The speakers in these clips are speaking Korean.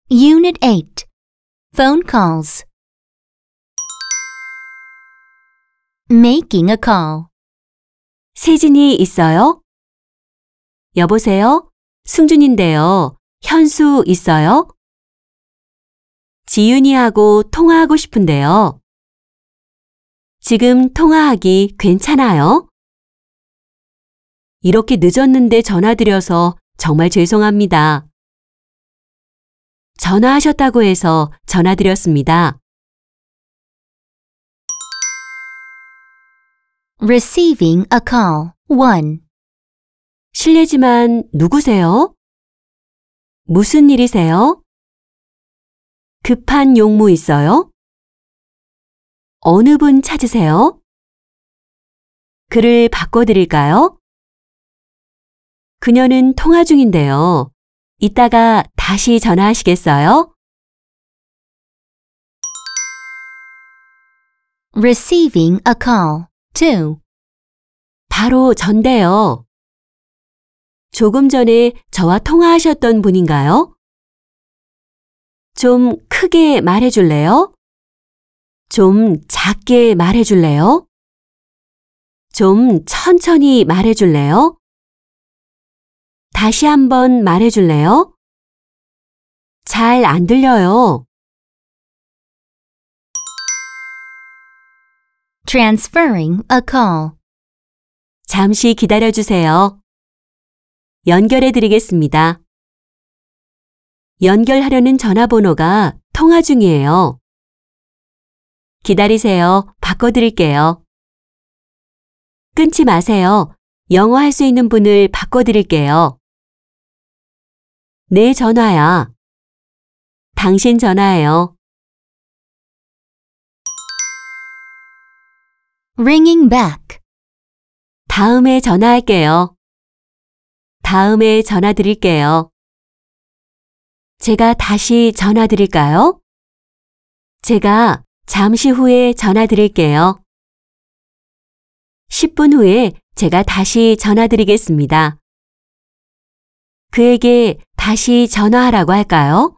Unit 8. Phone calls. Making a call. 세진이 있어요? 여보세요? 승준인데요. 현수 있어요? 지윤이하고 통화하고 싶은데요. 지금 통화하기 괜찮아요? 이렇게 늦었는데 전화드려서 정말 죄송합니다. 전화하셨다고 해서 전화드렸습니다. Receiving a call. 1. 실례지만 누구세요? 무슨 일이세요? 급한 용무 있어요? 어느 분 찾으세요? 글을 바꿔드릴까요? 그녀는 통화 중인데요. 이따가 다시 전화하시겠어요? Receiving a call. 2. 바로 전데요. 조금 전에 저와 통화하셨던 분인가요? 좀 크게 말해줄래요? 좀 작게 말해줄래요? 좀 천천히 말해줄래요? 다시 한번 말해줄래요? 잘 안 들려요. Transferring a call. 잠시 기다려주세요. 연결해 드리겠습니다. 연결하려는 전화번호가 통화 중이에요. 기다리세요. 바꿔드릴게요. 끊지 마세요. 영어 할 수 있는 분을 바꿔드릴게요. 내 전화야. 당신 전화예요. Ringing back. 다음에 전화할게요. 다음에 전화 드릴게요. 제가 다시 전화 드릴까요? 제가 잠시 후에 전화 드릴게요. 10분 후에 제가 다시 전화 드리겠습니다. 그에게 다시 전화하라고 할까요?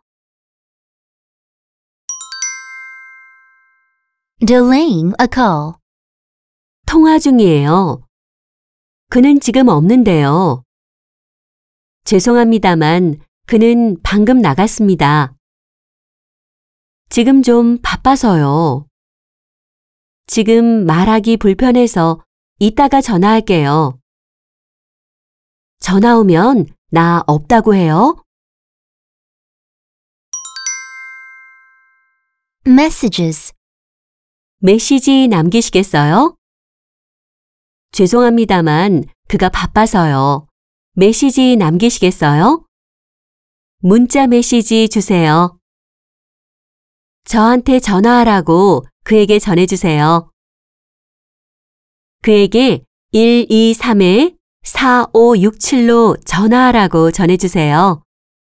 Delaying a call. 통화 중이에요. 그는 지금 없는데요. 죄송합니다만 그는 방금 나갔습니다. 지금 좀 바빠서요. 지금 말하기 불편해서 이따가 전화할게요. 전화 오면 나 없다고 해요? Messages. 메시지 남기시겠어요? 죄송합니다만 그가 바빠서요. 메시지 남기시겠어요? 문자 메시지 주세요. 저한테 전화하라고 그에게 전해주세요. 그에게 123-4567로 전화하라고 전해주세요.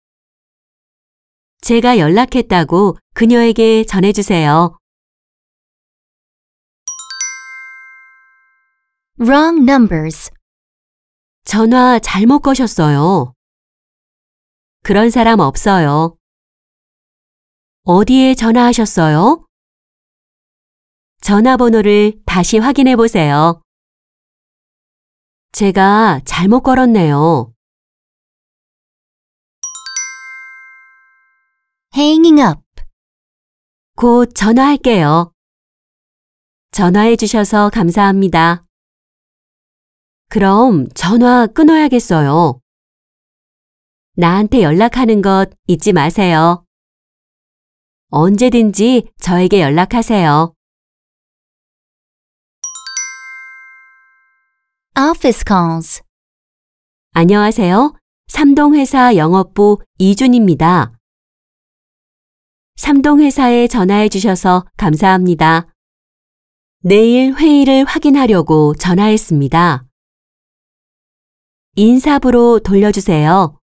제가 연락했다고 그녀에게 전해주세요. Wrong numbers. 전화 잘못 거셨어요. 그런 사람 없어요. 어디에 전화하셨어요? 전화번호를 다시 확인해 보세요. 제가 잘못 걸었네요. Hanging up. 곧 전화할게요. 전화해 주셔서 감사합니다. 그럼 전화 끊어야겠어요. 나한테 연락하는 것 잊지 마세요. 언제든지 저에게 연락하세요. Office calls. 안녕하세요. 삼동회사 영업부 이준입니다. 삼동회사에 전화해 주셔서 감사합니다. 내일 회의를 확인하려고 전화했습니다. 인사부로 돌려주세요.